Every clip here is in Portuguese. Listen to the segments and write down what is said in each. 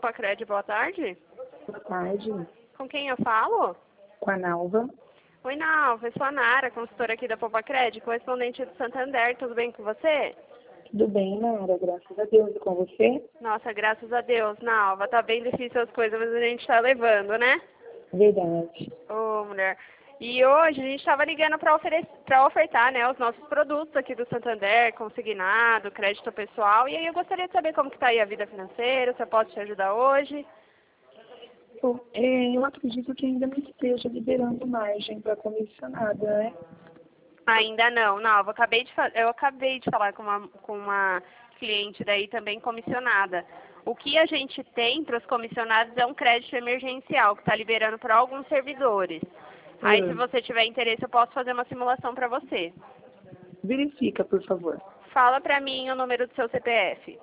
Popacred, boa tarde. Boa tarde. Com quem eu falo? Com a Nalva. Oi, Nalva, eu sou a Nara, consultora aqui da Popacred, correspondente do Santander, tudo bem com você? Tudo bem, Nara? Graças a Deus. E com você? Nossa, graças a Deus, Nalva, tá bem difícil as coisas, mas a gente tá levando, né? Verdade. Ô, mulher. E hoje a gente estava ligando para ofertar, né, os nossos produtos aqui do Santander, consignado, crédito pessoal. E aí eu gostaria de saber como que está aí a vida financeira, se eu posso te ajudar hoje. Bom, eu acredito que ainda não esteja liberando margem para comissionada, né? Ainda não, eu acabei de falar com uma cliente daí também comissionada. O que a gente tem para os comissionados é um crédito emergencial que está liberando para alguns servidores. Aí, se você tiver interesse, eu posso fazer uma simulação para você. Verifica, por favor. Fala para mim o número do seu CPF.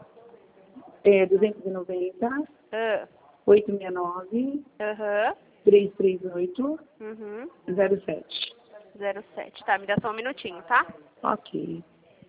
290 Ah, 869 aham, 338 uhum, 07. 07. Tá, me dá só um minutinho, tá? Ok.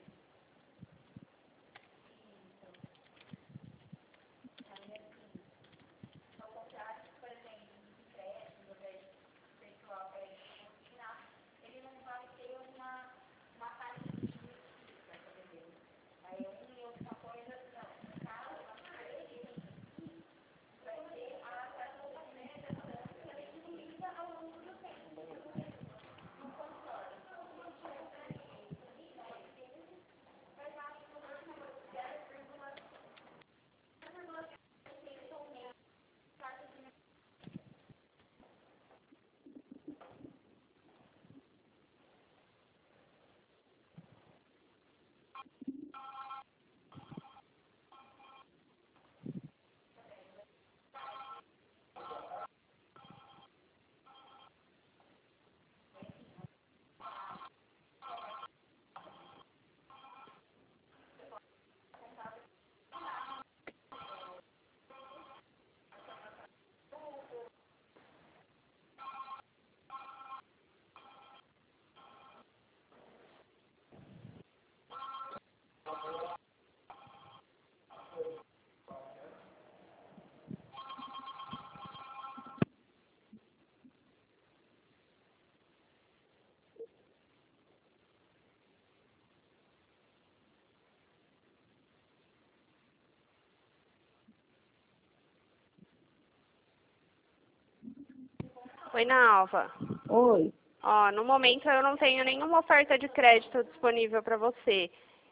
Oi, Nalva. Oi. Ó, no momento eu não tenho nenhuma oferta de crédito disponível para você.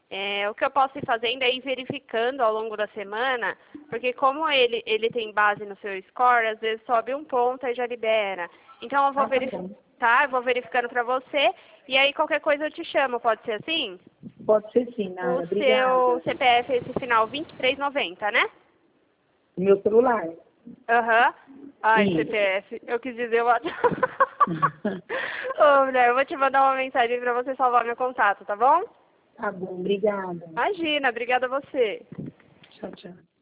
O que eu posso ir fazendo é ir verificando ao longo da semana, porque como ele tem base no seu score, às vezes sobe um ponto e já libera. Então eu vou Bom. tá? Eu vou verificando para você e aí qualquer coisa eu te chamo, pode ser assim? Pode ser sim, O Nara. seu Obrigada. CPF é esse final 2390, né? Meu celular. Aham. Ai, Isso. CPF. Eu quis dizer o WhatsApp. Ô, mulher, eu vou te mandar uma mensagem pra você salvar meu contato, tá bom? Tá bom, obrigada. Imagina, obrigada a você. Tchau, tchau.